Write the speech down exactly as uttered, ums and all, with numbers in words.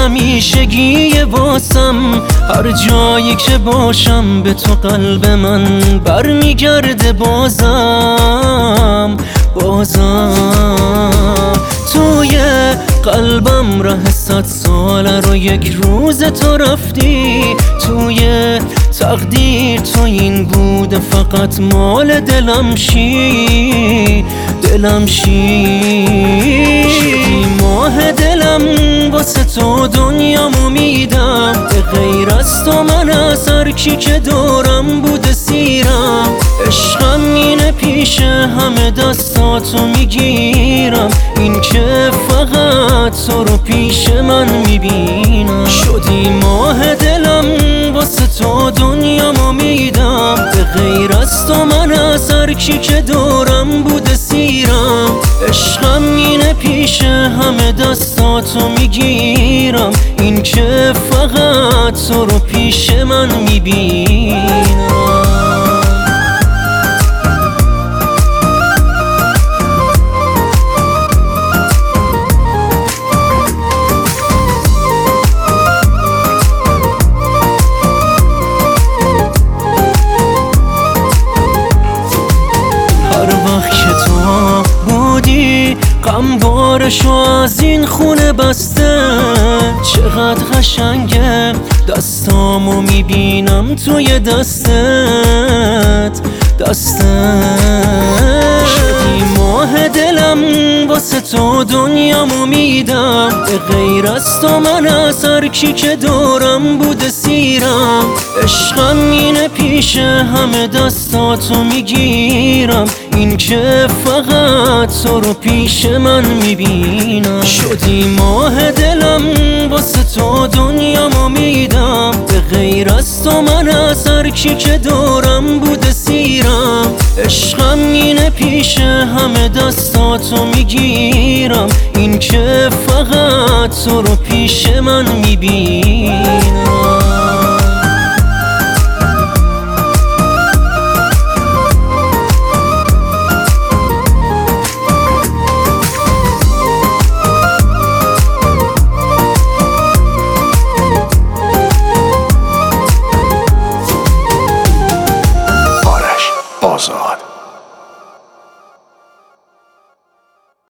همیشگی واسم، هر جایی که باشم به تو قلب من برمیگرده بازم بازم. توی قلبم ره صد ساله رو یک روز تو رفتی، توی تقدیر تو این بوده فقط مال دلم شی دلم شی شدی ماه دلم، واسه تو دنیامو میدم، به غیر از تو من از هر کی که دورم بوده سیرم. عشقم اینه پیش همه دستاتو میگیرم، این که فقط تو رو پیش من میبینم. شدی ماه دلم، واسه تو دنیامو میدم، به غیر از تو من از هر کی که دورم بوده سیرم. عشقم اینه پیش همه دستاتو میگیرم، این که فقط تو رو پیش من میبینم. غم بارشو از این خونه بسته، چقدر قشنگه دستامو میبینم توی دستت دستت. شدی ماه دلم، واسه تو دنیامو میدم، به غیر از تو من از هر کی که دورم بوده سیرم. عشقم اینه پیش همه دستاتو میگیرم، این که فقط تو رو پیش من میبینم. شدی ماه دلم، واسه تو دنیامو میدم، به غیر از تو من از هر کی که دورم بوده سیرم. عشقم اینه پیش همه دستاتو میگیرم، این که فقط تو رو پیش من میبینم.